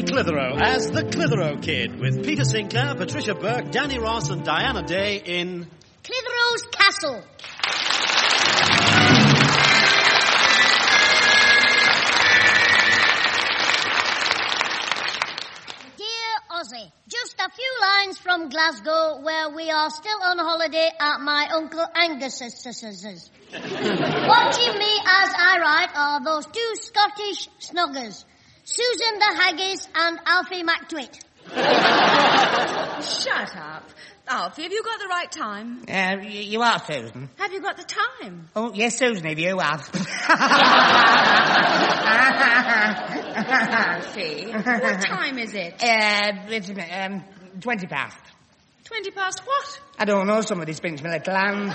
Clitheroe as the Clitheroe Kid with Peter Sinclair, Patricia Burke, Danny Ross and Diana Day in... Clitheroe's Castle. Ozzy, just a few lines from Glasgow where we are still on holiday at my Uncle Angus's. Watching me as I write are those two Scottish snoggers, Susan the Haggis and Alfie McTwit. Shut up. Alfie, have you got the right time? You are, Susan. Have you got the time? Oh, yes, Susan, if you have. Alfie, what time is it? It's 20 past. 20 past what? I don't know, somebody spins my little hand.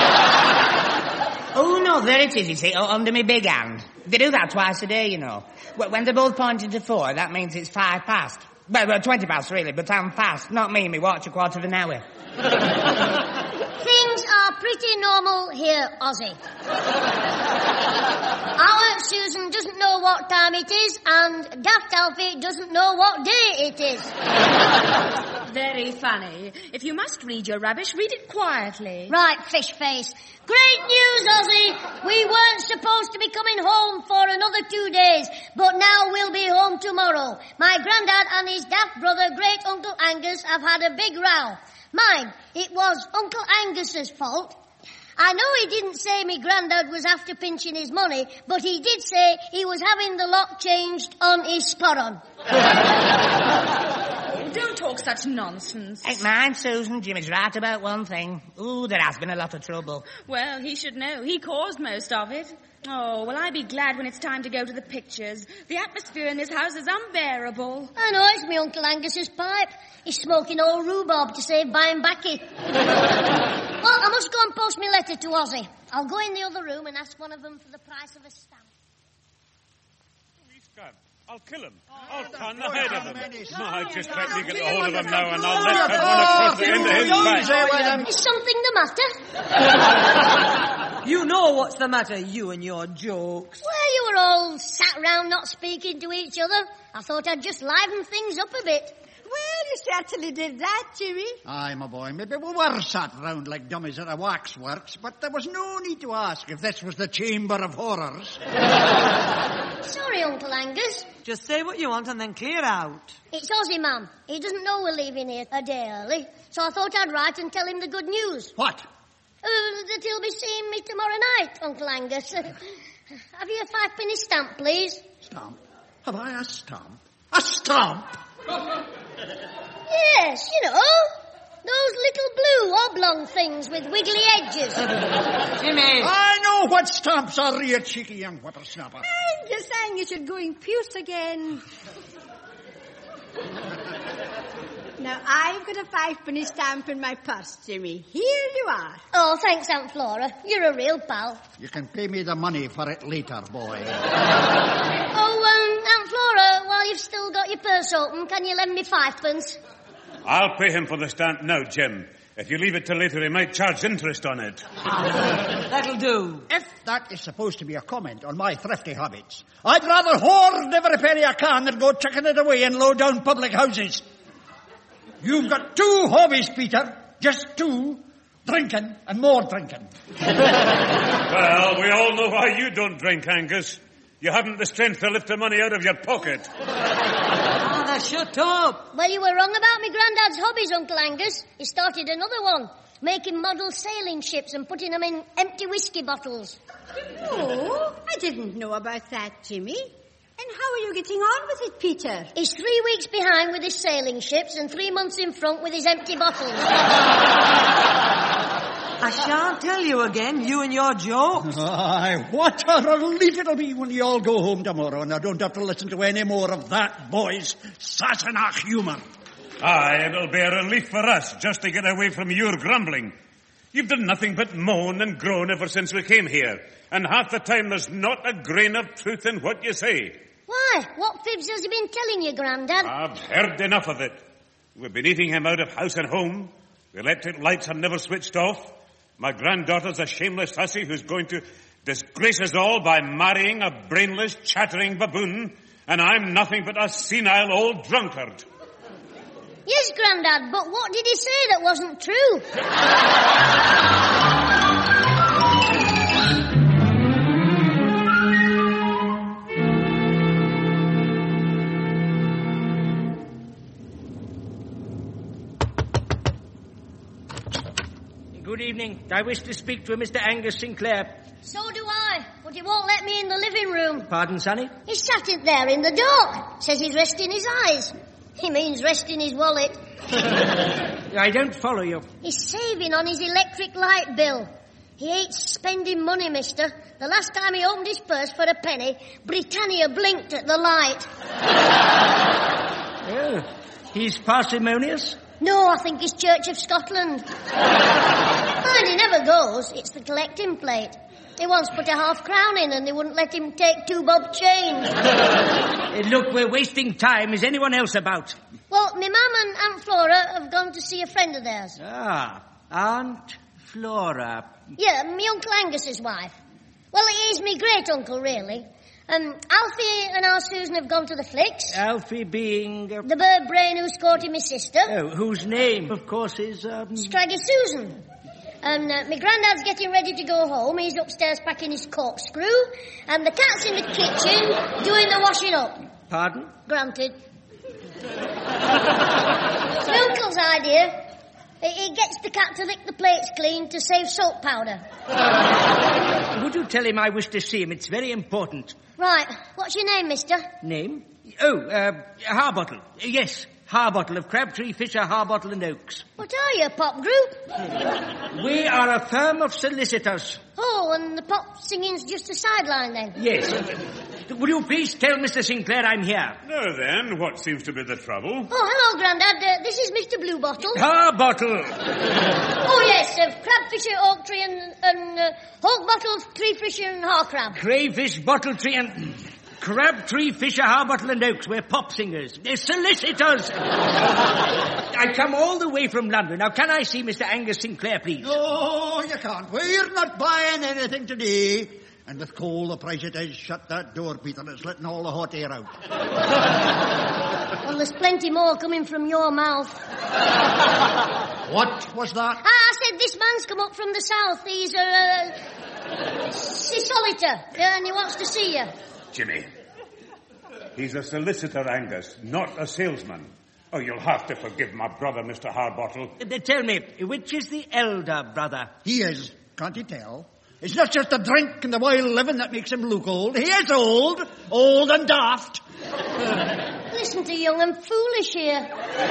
Oh, no, there it is, you see, under my big hand. They do that twice a day, you know. When they're both pointing to 4, that means it's 5 past. Well, 20 past, really, but I'm fast. Not me, me watch a quarter of an hour. Things are pretty normal here, Ozzy. Our Susan doesn't know what time it is, and Daft Alfie doesn't know what day it is. Very funny. If you must read your rubbish, read it quietly. Right, fish face. Great news, Ozzy. We weren't supposed to be coming home for another 2 days, but now we'll be home tomorrow. My granddad and his daft brother, Great Uncle Angus, have had a big row. Mine, it was Uncle Angus's fault. I know he didn't say me granddad was after pinching his money, but he did say he was having the lock changed on his sporran. Don't talk such nonsense. Ain't mine, Susan. Jimmy's right about one thing. Ooh, there has been a lot of trouble. Well, he should know. He caused most of it. Oh, well, I'll be glad when it's time to go to the pictures. The atmosphere in this house is unbearable. I know, it's me Uncle Angus's pipe. He's smoking old rhubarb to save buying baccy. Well, I must go and post my letter to Ozzy. I'll go in the other room and ask one of them for the price of a stamp. He's gone. I'll kill him. I'll turn the head of him. My, just let me get a hold of him now and I'll let him run across the end of his back. Is something the matter? You know what's the matter, you and your jokes. Well, you were all sat round not speaking to each other. I thought I'd just liven things up a bit. Well, you certainly did that, Jimmy. Aye, my boy, maybe we were sat round like dummies at a waxworks, but there was no need to ask if this was the Chamber of Horrors. Sorry, Uncle Angus. Just say what you want and then clear out. It's Ozzy, Mum. He doesn't know we're leaving here a day early, so I thought I'd write and tell him the good news. What? That he'll be seeing me tomorrow night, Uncle Angus. Have you a 5-penny stamp, please? Stamp? Have I a stamp? A stamp? Yes, you know, those little blue oblong things with wiggly edges. Jimmy! I know what stamps are, you cheeky young whippersnapper. I'm just saying you should go in puce again. Now, I've got a 5-penny stamp in my purse, Jimmy. Here you are. Oh, thanks, Aunt Flora. You're a real pal. You can pay me the money for it later, boy. Aunt Flora, while you've still got your purse open, can you lend me 5pence? I'll pay him for the stamp now, Jim. If you leave it till later, he might charge interest on it. That'll do. If that is supposed to be a comment on my thrifty habits, I'd rather hoard every penny I can than go chucking it away in low-down public houses. You've got 2 hobbies, Peter. Just 2. Drinking and more drinking. Well, we all know why you don't drink, Angus. You haven't the strength to lift the money out of your pocket. Father, shut up. Well, you were wrong about me granddad's hobbies, Uncle Angus. He started another one, making model sailing ships and putting them in empty whiskey bottles. Oh, I didn't know about that, Jimmy. And how are you getting on with it, Peter? He's 3 weeks behind with his sailing ships and 3 months in front with his empty bottles. I shan't tell you again, you and your jokes. Aye, what a relief it'll be when you all go home tomorrow and I don't have to listen to any more of that boy's Sassenach humour. Aye, it'll be a relief for us just to get away from your grumbling. You've done nothing but moan and groan ever since we came here, and half the time there's not a grain of truth in what you say. Why? What fibs has he been telling you, Grandad? I've heard enough of it. We've been eating him out of house and home. The electric lights are never switched off. My granddaughter's a shameless hussy who's going to disgrace us all by marrying a brainless, chattering baboon. and I'm nothing but a senile old drunkard. Yes, Grandad, but what did he say that wasn't true? Good evening. I wish to speak to Mr. Angus Sinclair. So do I, but he won't let me in the living room. Pardon, Sonny? He's sat in there in the dark. Says he's resting his eyes. He means resting his wallet. I don't follow you. He's saving on his electric light bill. He hates spending money, mister. The last time he opened his purse for a penny, Britannia blinked at the light. Oh, he's parsimonious? No, I think it's Church of Scotland. Mind, he never goes. It's the collecting plate. He once put a half-crown in and they wouldn't let him take 2 bob change. Look, we're wasting time. Is anyone else about? Well, my mum and Aunt Flora have gone to see a friend of theirs. Ah, Aunt Flora. Yeah, my Uncle Angus's wife. Well, he's my great-uncle, really. Alfie and our Susan have gone to the flicks. Alfie being... The bird brain who's courted my sister. Oh, whose name, of course, is... Scraggy Susan. And my granddad's getting ready to go home. He's upstairs packing his corkscrew. And the cat's in the kitchen doing the washing up. Pardon? Granted. It's my uncle's idea. He gets the cat to lick the plates clean to save soap powder. Would you tell him I wish to see him? It's very important. Right. What's your name, mister? Name? Oh, Harbottle. Yes, Harbottle of Crabtree, Fisher, Harbottle and Oaks. What are you, a pop group? We are a firm of solicitors. Oh, and the pop singing's just a sideline then? Yes. Will you please tell Mr. Sinclair I'm here? Now then, what seems to be the trouble? Oh, hello, Grandad. This is Mr. Bluebottle. Harbottle. Oh, yes, Crabfisher, Oak Tree and Hawk Bottle, Tree Fisher and Harcrab. Crayfish, Bottle Tree and... Crabtree, Fisher, Harbottle and Oaks. We're pop singers. They're solicitors. I come all the way from London. Now, can I see Mr. Angus Sinclair, please? No, you can't. We're not buying anything today. And with coal the price it is, shut that door, Peter. It's letting all the hot air out. Well, there's plenty more coming from your mouth. What was that? I said this man's come up from the south. He's a solicitor, and he wants to see you. Jimmy, he's a solicitor, Angus, not a salesman. Oh, you'll have to forgive my brother, Mr. Harbottle. Tell me, which is the elder brother? He is. Can't you tell? It's not just the drink and the wild living that makes him look old. He is old and daft. Listen to young and foolish here.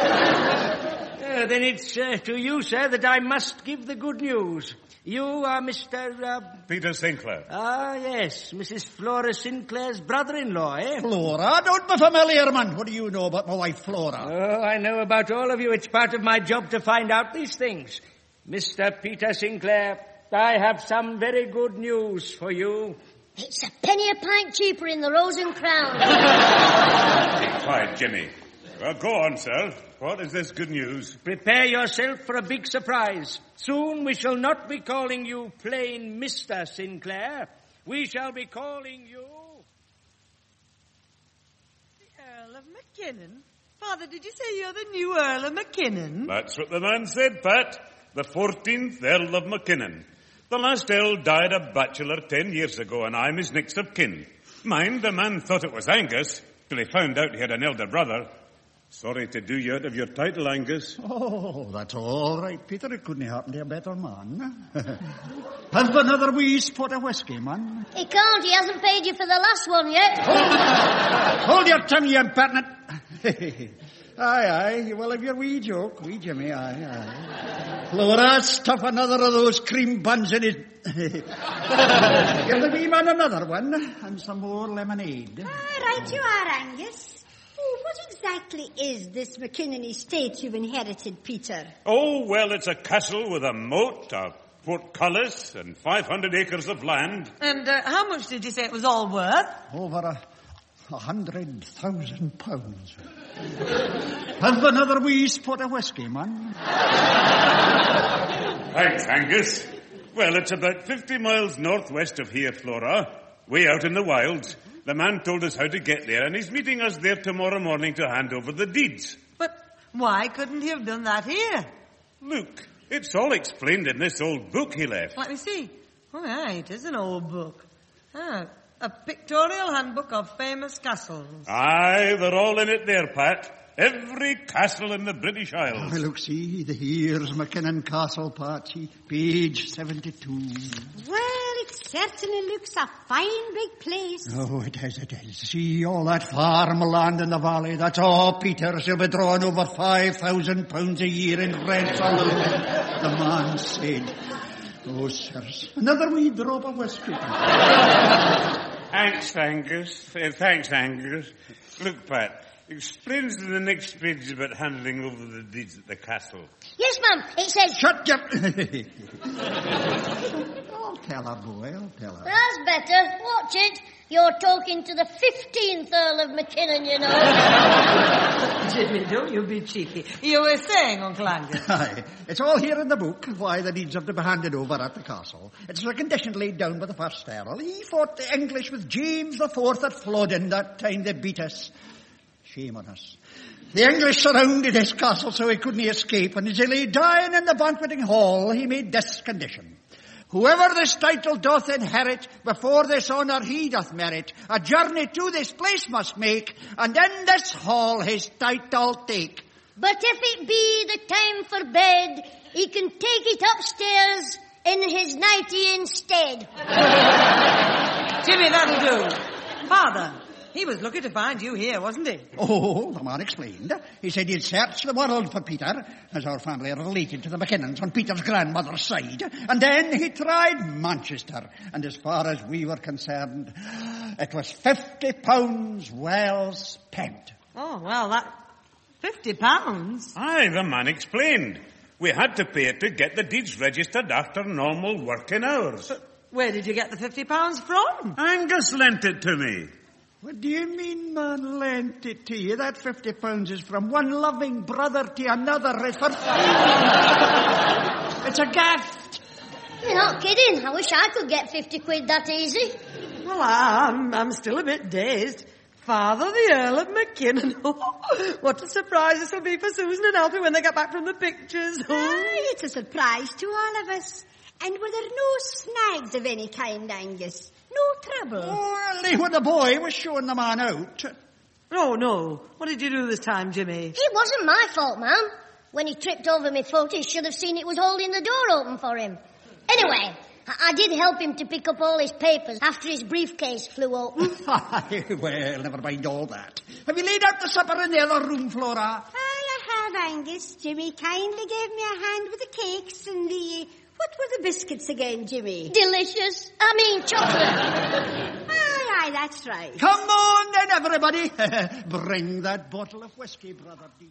Then it's to you, sir, that I must give the good news. You are Mr. Peter Sinclair. Ah, yes, Mrs. Flora Sinclair's brother-in-law, eh? Flora? Don't be familiar, man. What do you know about my wife, Flora? Oh, I know about all of you. It's part of my job to find out these things. Mr. Peter Sinclair, I have some very good news for you. It's a penny a pint cheaper in the Rose and Crown. Be quiet, Jimmy. Well, go on, sir. What is this good news? Prepare yourself for a big surprise. Soon we shall not be calling you plain Mr. Sinclair. We shall be calling you... The Earl of Mackinnon? Father, did you say you're the new Earl of Mackinnon? That's what the man said, Pat. The 14th Earl of Mackinnon. The last Earl died a bachelor 10 years ago, and I'm his next of kin. Mind, the man thought it was Angus, till he found out he had an elder brother. Sorry to do you out of your title, Angus. Oh, that's all right, Peter. It couldn't happen to a better man. Have another wee spot of whiskey, man. He can't. He hasn't paid you for the last one yet. Hold your tongue, you impertinent. Aye, you will have your wee joke. Wee Jimmy, aye. Flora, stuff another of those cream buns in it. Give the wee man another one, and some more lemonade. Right you are, Angus. Oh, what exactly is this Mackinnon estate you've inherited, Peter? Oh, well, it's a castle with a moat, a portcullis, and 500 acres of land. And how much did you say it was all worth? Over £100,000. Have another wee spot of whiskey, man. Thanks, Angus. Well, it's about 50 miles northwest of here, Flora, way out in the wilds. The man told us how to get there, and he's meeting us there tomorrow morning to hand over the deeds. But why couldn't he have done that here? Look, it's all explained in this old book he left. Let me see. Oh, yeah, it is an old book. Ah, a pictorial handbook of famous castles. Aye, they're all in it there, Pat. Every castle in the British Isles. Oh, look, see, here's McKinnon Castle, Patsy, page 72. Well, it certainly looks a fine big place. Oh, it is. See, all that farmland in the valley, that's all Peter. She'll be drawing over £5,000 a year in rent on the man said. Oh, sirs, another wee drop of whiskey. Thanks, Angus. Look, Pat, explains in the next page about handing over the deeds at the castle. Yes, ma'am. It says... Shut your... I'll tell her, boy, I'll tell her. That's better. Watch it. You're talking to the 15th Earl of McKinnon, you know. Jimmy, don't you be cheeky. You were saying, Uncle Angus. Aye, it's all here in the book, why the deeds have to be handed over at the castle. It's a condition laid down by the first Earl. He fought the English with James IV at Flodden that time they beat us. Shame on us. The English surrounded his castle so he couldn't escape, and as he lay dying in the banqueting hall, he made this condition. Whoever this title doth inherit, before this honour he doth merit, a journey to this place must make, and in this hall his title take. But if it be the time for bed, he can take it upstairs in his nightie instead. Jimmy, that'll do. Father, he was lucky to find you here, wasn't he? Oh, the man explained. He said he'd searched the world for Peter, as our family are related to the McKinnons on Peter's grandmother's side. And then he tried Manchester. And as far as we were concerned, it was £50 well spent. Oh, well, that... £50? Aye, the man explained. We had to pay it to get the deeds registered after normal working hours. But where did you get the £50 from? Angus lent it to me. What do you mean, man, lent it to you? That £50 is from one loving brother to another. It's for it's a gift. You're not kidding. I wish I could get 50 quid that easy. Well, I'm still a bit dazed. Father, the Earl of McKinnon. What a surprise this will be for Susan and Alfie when they get back from the pictures. Aye, it's a surprise to all of us. And were there no snags of any kind, Angus? No trouble? Oh, only when the boy was showing the man out. Oh, no. What did you do this time, Jimmy? It wasn't my fault, ma'am. When he tripped over my foot, he should have seen it was holding the door open for him. Anyway, I did help him to pick up all his papers after his briefcase flew open. Well, never mind all that. Have you laid out the supper in the other room, Flora? I have, Angus. Jimmy kindly gave me a hand with the cakes and the... What were the biscuits again, Jimmy? Delicious. I mean, chocolate. Aye, that's right. Come on then, everybody. Bring that bottle of whiskey, brother dear.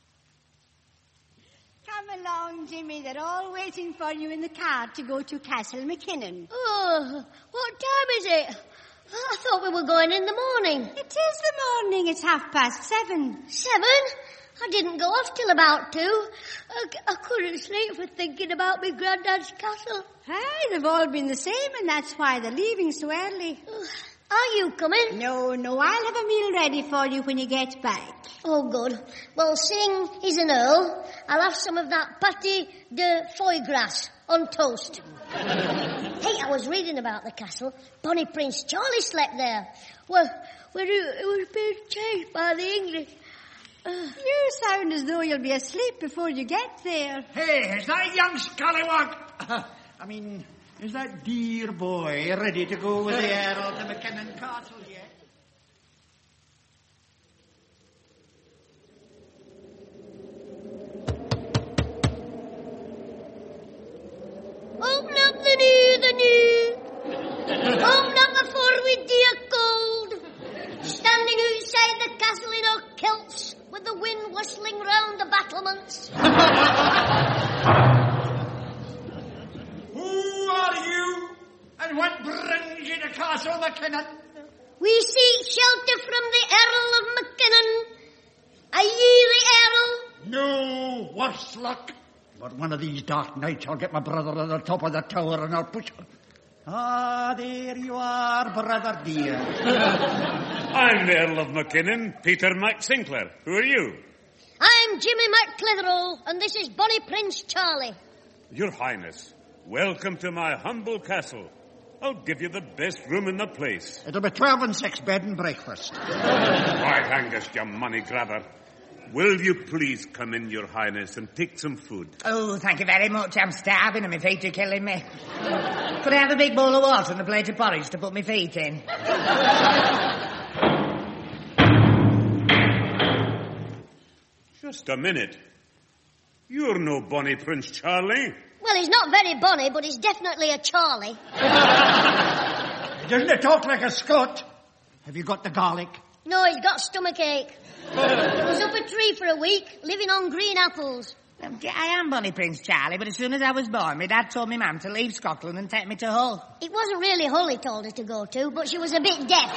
Come along, Jimmy. They're all waiting for you in the car to go to Castle McKinnon. Oh, what time is it? I thought we were going in the morning. It is the morning. It's 7:30. 7? I didn't go off till about 2. I couldn't sleep for thinking about my granddad's castle. Aye, they've all been the same, and that's why they're leaving so early. Are you coming? No, I'll have a meal ready for you when you get back. Oh, good. Well, seeing he's an earl, I'll have some of that pâté de foie gras on toast. Hey, I was reading about the castle. Bonnie Prince Charlie slept there. Well, when it was being changed by the English. You sound as though you'll be asleep before you get there. Hey, is that young scallywag? Is that dear boy ready to go with the Earl to McKinnon Castle yet? Open up the new. Open up before we dear cold. Standing outside the castle in our kilts, with the wind whistling round the battlements. Who are you? And what brings you to Castle McKinnon? We seek shelter from the Earl of McKinnon. Are ye the Earl? No, worse luck. But one of these dark nights I'll get my brother on the top of the tower and I'll push... Ah, there you are, brother dear. I'm the Earl of McKinnon, Peter MacSinclair. Who are you? I'm Jimmy MacClitheroe, and this is Bonnie Prince Charlie. Your Highness, welcome to my humble castle. I'll give you the best room in the place. It'll be 12 and 6 bed and breakfast. Right, Angus, you money grabber. Will you please come in, Your Highness, and take some food? Oh, thank you very much. I'm starving and my feet are killing me. Could I have a big bowl of water and a plate of porridge to put my feet in? Just a minute. You're no Bonnie Prince Charlie. Well, he's not very bonny, but he's definitely a Charlie. Doesn't he talk like a Scot? Have you got the garlic? No, he's got stomachache. He was up a tree for a week, living on green apples. I am Bonnie Prince Charlie, but as soon as I was born, my dad told me mum to leave Scotland and take me to Hull. It wasn't really Hull he told her to go to, but she was a bit deaf.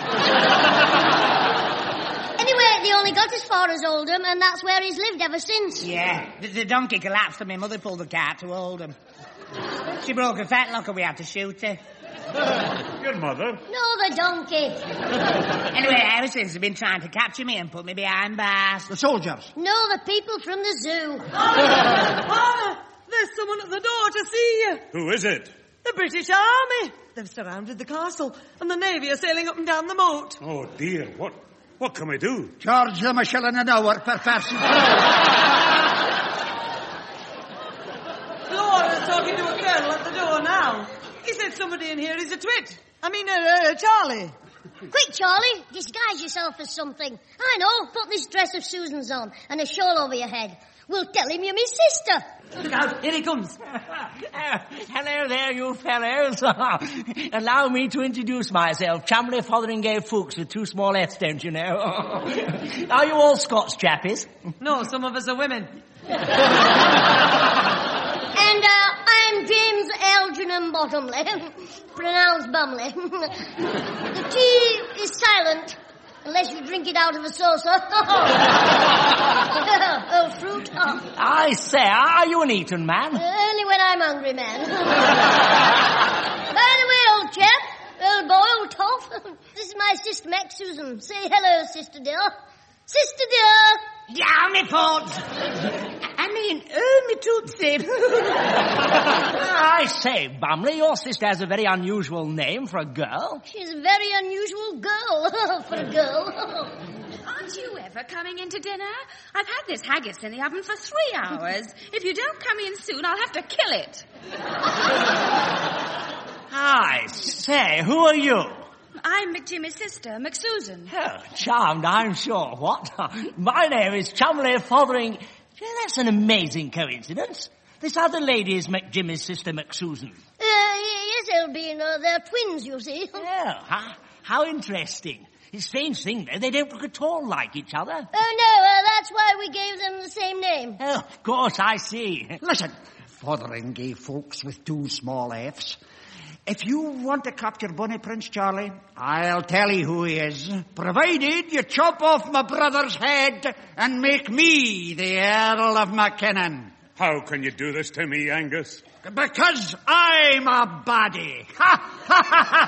Anyway, they only got as far as Oldham, and that's where he's lived ever since. Yeah, the donkey collapsed and my mother pulled the cart to Oldham. She broke a fetlock and we had to shoot her. Your mother? No, the donkey. Anyway, ever since they've been trying to capture me and put me behind bars. The soldiers? No, the people from the zoo. Father, there's someone at the door to see you. Who is it? The British Army. They've surrounded the castle, and the Navy are sailing up and down the moat. Oh, dear, what can we do? Charge them a shilling an hour per person. Lord is talking to a colonel at the door now. He said somebody in here is a twit. Charlie. Quick, Charlie, disguise yourself as something. I know, put this dress of Susan's on and a shawl over your head. We'll tell him you're my sister. Look out, here he comes. Hello there, you fellows. Allow me to introduce myself. Cholmondeley Fotheringay Fuchs with 2 small F's, don't you know? Are you all Scots chappies? No, some of us are women. And I'm James Algernon Bottomley, pronounced Bumley. The tea is silent, unless you drink it out of a saucer. Oh, fruit. Oh. I say, are you an Eton man? Only when I'm hungry, man. By the way, old chap, old boy, old toff, this is my sister, Mac Susan. Say hello, sister dear. Sister dear. Down me port. Me tootsie. I say, Bumley, your sister has a very unusual name for a girl. She's a very unusual girl for a girl. Aren't you ever coming in to dinner? I've had this haggis in the oven for 3 hours. If you don't come in soon, I'll have to kill it. I say, who are you? I'm McJimmy's sister, McSusan. Oh, charmed, I'm sure. What? My name is Cholmondeley Fothering... Yeah, that's an amazing coincidence. This other lady is McJimmy's sister, McSusan. Yes, Elbina. They're twins, you see. Oh, how interesting. It's a strange thing, though. They don't look at all like each other. Oh, no, that's why we gave them the same name. Oh, of course, I see. Listen, Fotheringay Folks with 2 small F's. If you want to capture Bonnie Prince Charlie, I'll tell you who he is, provided you chop off my brother's head and make me the Earl of McKinnon. How can you do this to me, Angus? Because I'm a baddie. Ha, ha, ha, ha,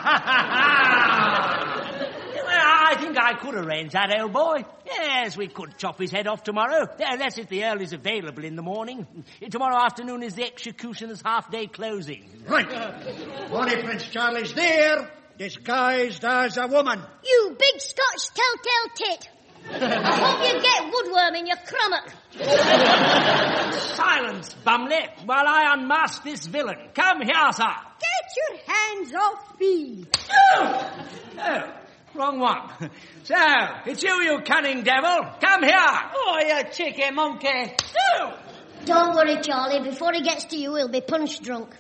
ha. I think I could arrange that, old boy. Yes, we could chop his head off tomorrow. Unless if the Earl is available in the morning. Tomorrow afternoon is the executioner's half-day closing. Right. Bonnie Prince Charlie's there, disguised as a woman. You big Scotch telltale tit. I hope you get woodworm in your crummock. Silence, Bumley, while I unmask this villain. Come here, sir. Get your hands off me. Oh, wrong one. So, it's you cunning devil. Come here. Oh, you cheeky monkey. Oh. Don't worry, Charlie. Before he gets to you, he'll be punch drunk.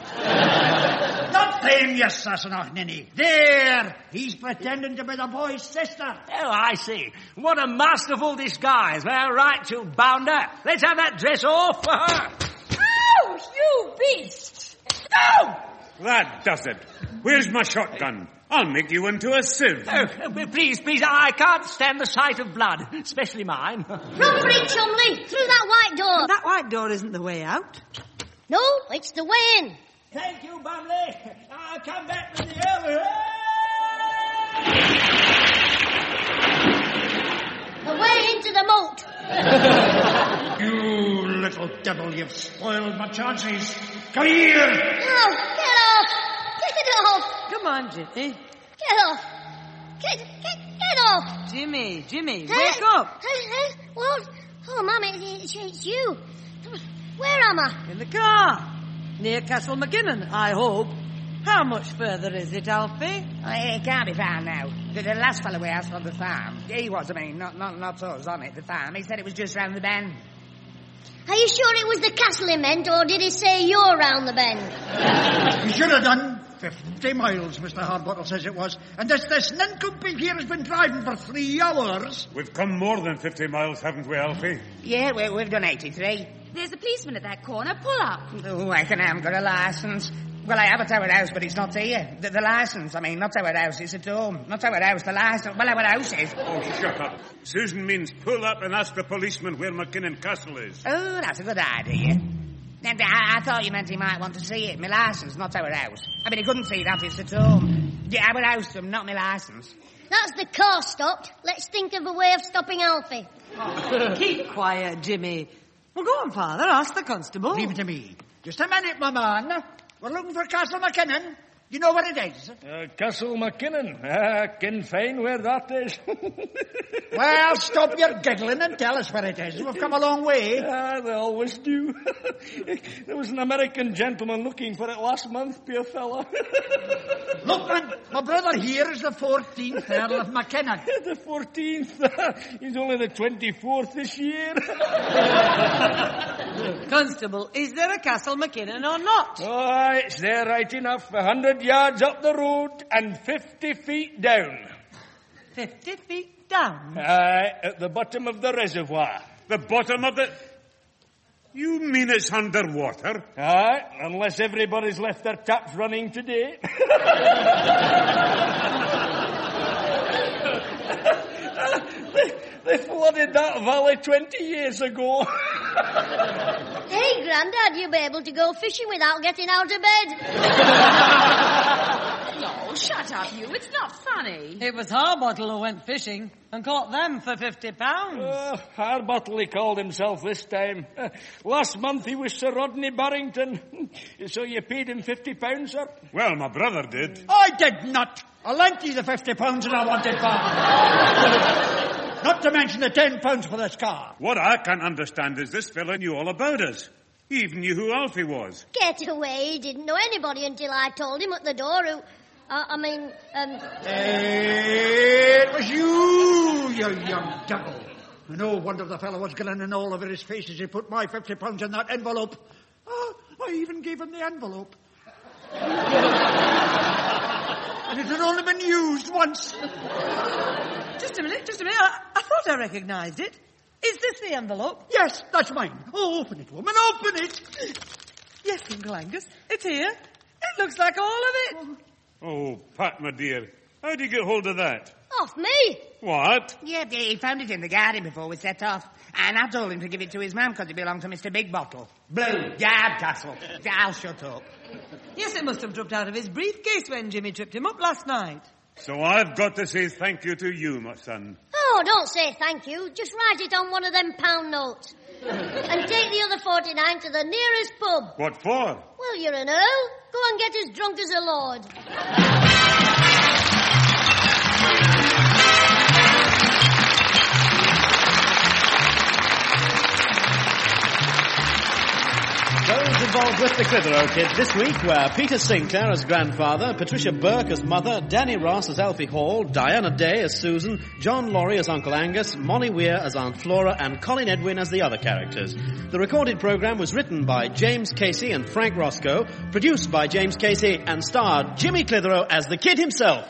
Not them, you Sassenach ninny. There! He's pretending to be the boy's sister. Oh, I see. What a masterful disguise. Well, right, you bounder. Let's have that dress off for her. Ouch, you beast! No! That does it. Where's my shotgun? I'll make you into a sieve. Oh, please, I can't stand the sight of blood, especially mine. Run for it, Chumley, through that white door. That white door isn't the way out. No, it's the way in. Thank you, Bumley. I'll come back with the Earl. Away into the moat. You little devil, you've spoiled my chances. Come here. No, get off. Get off. Come on, Jimmy. Get off. Get off. Jimmy, wake up. What? Oh, Mum, it's you. Where am I? In the car. Near Castle McKinnon, I hope. How much further is it, Alfie? It can't be far now. The last fellow we asked from the farm, he was, not us on it, the farm. He said it was just round the bend. Are you sure it was the castle he meant, or did he say you're round the bend? You should have done 50 miles, Mr. Hardbottle says it was. And this nincompoop here has been driving for 3 hours. We've come more than 50 miles, haven't we, Alfie? Yeah, we've done 83. There's a policeman at that corner. Pull up. Oh, I haven't got a licence. Well, I have a Tower House, but it's not here. The licence, not Tower House, it's at home. Not Tower House, the licence. Well, our house is. Oh, shut up. Susan means pull up and ask the policeman where McKinnon Castle is. Oh, that's a good idea. And I thought you meant he might want to see it. My licence, not our house. He couldn't see that, it's at home. Yeah, our house, not my licence. That's the car stopped. Let's think of a way of stopping Alfie. Oh, keep quiet, Jimmy. Well, go on, Father. Ask the constable. Leave it to me. Just a minute, my man. We're looking for Castle McKinnon. You know where it is? Castle McKinnon. Ken fine where that is. Well, stop your giggling and tell us where it is. We've come a long way. They always do. There was an American gentleman looking for it last month, poor fella. Look, man, my brother here is the 14th Earl of McKinnon. The 14th? He's only the 24th this year. Constable, is there a Castle McKinnon or not? Oh, it's there right enough. 100 yards up the road and 50 feet down. 50 feet down? At the bottom of the reservoir. The bottom of the... You mean it's underwater? Unless everybody's left their taps running today. They flooded that valley 20 years ago. Hey, Grandad, you'll be able to go fishing without getting out of bed. No, shut up, you. It's not funny. It was Harbottle who went fishing and caught them for £50. Harbottle, he called himself this time. Last month he was Sir Rodney Barrington. So you paid him £50, sir? Well, my brother did. I did not. I lent you the £50 and I wanted back. Not to mention the £10 for this car. What I can't understand is this fella knew all about us. He even knew who Alfie was. Get away. He didn't know anybody until I told him at the door who... It was you young devil. No wonder the fellow was grinning all over his face as he put my £50 in that envelope. Oh, I even gave him the envelope. And it had only been used once. Just a minute. I thought I recognised it. Is this the envelope? Yes, that's mine. Oh, open it, woman, open it. Yes, Uncle Angus, it's here. It looks like all of it. Oh, Pat, my dear, how'd you get hold of that? Off me. What? Yeah, he found it in the garden before we set off. And I told him to give it to his mum because it belonged to Mr. Big Bottle. Blue, Yard Castle. I'll shut up. Yes, it must have dropped out of his briefcase when Jimmy tripped him up last night. So I've got to say thank you to you, my son. Oh, don't say thank you. Just write it on one of them pound notes. And take the other 49 to the nearest pub. What for? Well, you're an earl. Go and get as drunk as a lord. Those involved with the Clitheroe Kids this week were Peter Sinclair as grandfather, Patricia Burke as mother, Danny Ross as Alfie Hall, Diana Day as Susan, John Laurie as Uncle Angus, Molly Weir as Aunt Flora, and Colin Edwin as the other characters. The recorded programme was written by James Casey and Frank Roscoe, produced by James Casey, and starred Jimmy Clitheroe as the kid himself.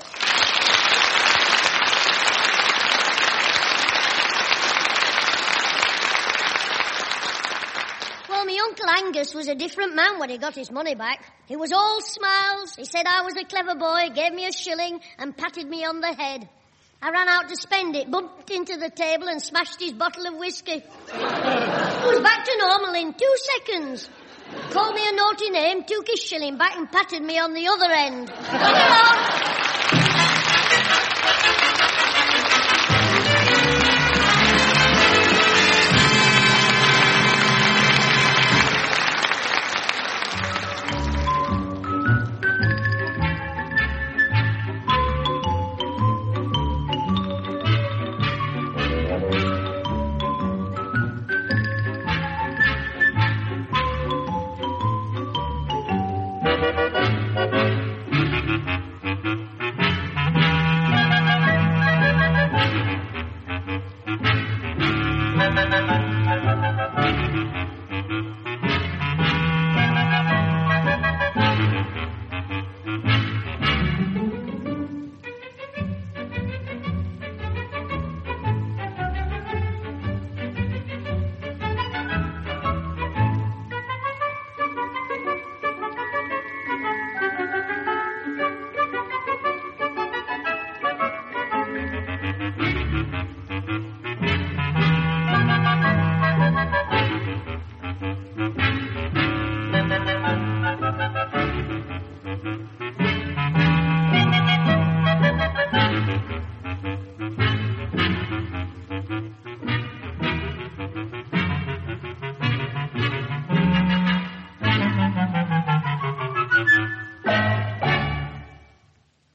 Uncle Angus was a different man when he got his money back. He was all smiles. He said I was a clever boy, gave me a shilling and patted me on the head. I ran out to spend it, bumped into the table and smashed his bottle of whiskey. He was back to normal in 2 seconds. Called me a naughty name, took his shilling back and patted me on the other end. Come along.